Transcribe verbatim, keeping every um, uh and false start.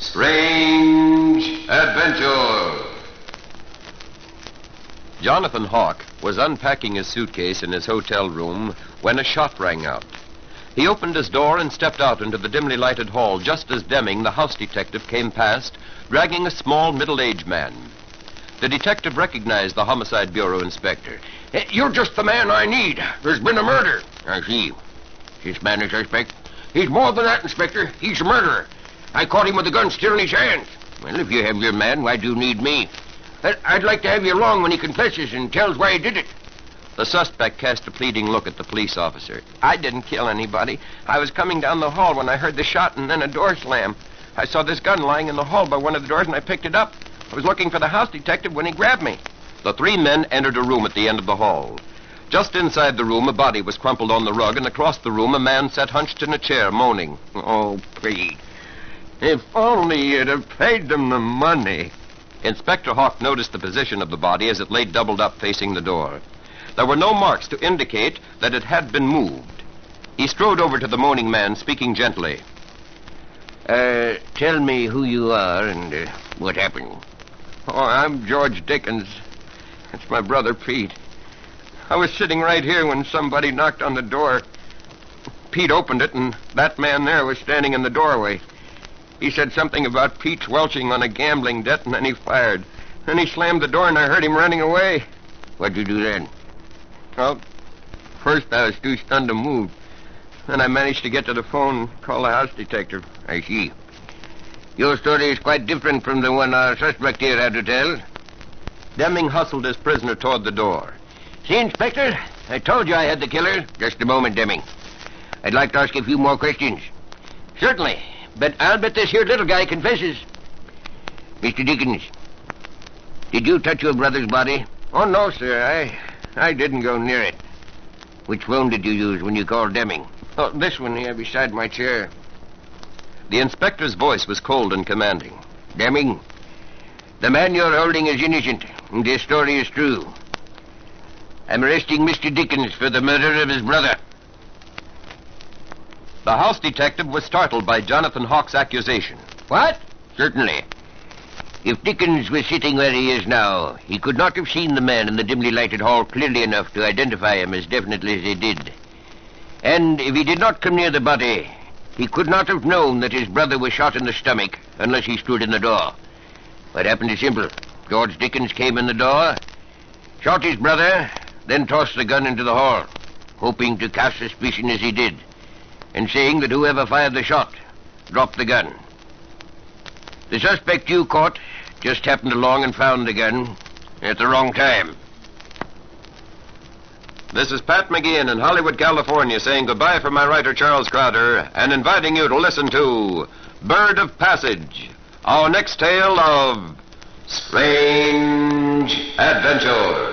Strange Adventure. Jonathan Hawk was unpacking his suitcase in his hotel room when a shot rang out. He opened his door and stepped out into the dimly lighted hall just as Deming, the house detective, came past, dragging a small, middle-aged man. The detective recognized the Homicide Bureau inspector. Hey, you're just the man I need. There's been a murder. I see. This man is suspect. He's more than that, Inspector. He's a murderer. I caught him with the gun still in his hands. Well, if you have your man, why do you need me? I'd like to have you along when he confesses and tells why he did it. The suspect cast a pleading look at the police officer. I didn't kill anybody. I was coming down the hall when I heard the shot and then a door slam. I saw this gun lying in the hall by one of the doors and I picked it up. I was looking for the house detective when he grabbed me. The three men entered a room at the end of the hall. Just inside the room, a body was crumpled on the rug, and across the room, a man sat hunched in a chair, moaning. Oh, Pete. If only you'd have paid them the money. Inspector Hawk noticed the position of the body as it lay doubled up facing the door. There were no marks to indicate that it had been moved. He strode over to the moaning man, speaking gently. Uh, tell me who you are and uh, what happened. Oh, I'm George Dickens. It's my brother, Pete. I was sitting right here when somebody knocked on the door. Pete opened it, and that man there was standing in the doorway. He said something about Pete's welching on a gambling debt, and then he fired. Then he slammed the door, and I heard him running away. What'd you do then? Well, first I was too stunned to move. Then I managed to get to the phone and call the house detective. I see. Your story is quite different from the one our suspect here had to tell. Deming hustled his prisoner toward the door. See, Inspector? I told you I had the killer. Just a moment, Deming. I'd like to ask you a few more questions. Certainly. But I'll bet this here little guy confesses. Mister Dickens, did you touch your brother's body? Oh, no, sir. I I didn't go near it. Which phone did you use when you called Deming? Oh, this one here beside my chair. The inspector's voice was cold and commanding. Deming, the man you're holding is innocent, and this story is true. I'm arresting Mister Dickens for the murder of his brother. The house detective was startled by Jonathan Hawk's accusation. What? Certainly. If Dickens was sitting where he is now, he could not have seen the man in the dimly lighted hall clearly enough to identify him as definitely as he did. And if he did not come near the body, he could not have known that his brother was shot in the stomach unless he stood in the door. What happened is simple. George Dickens came in the door, shot his brother, then tossed the gun into the hall, hoping to cast suspicion as he did, and saying that whoever fired the shot dropped the gun. The suspect you caught just happened along and found the gun at the wrong time. This is Pat McGeehan in Hollywood, California, saying goodbye from my writer, Charles Crowder, and inviting you to listen to Bird of Passage, our next tale of strange adventure.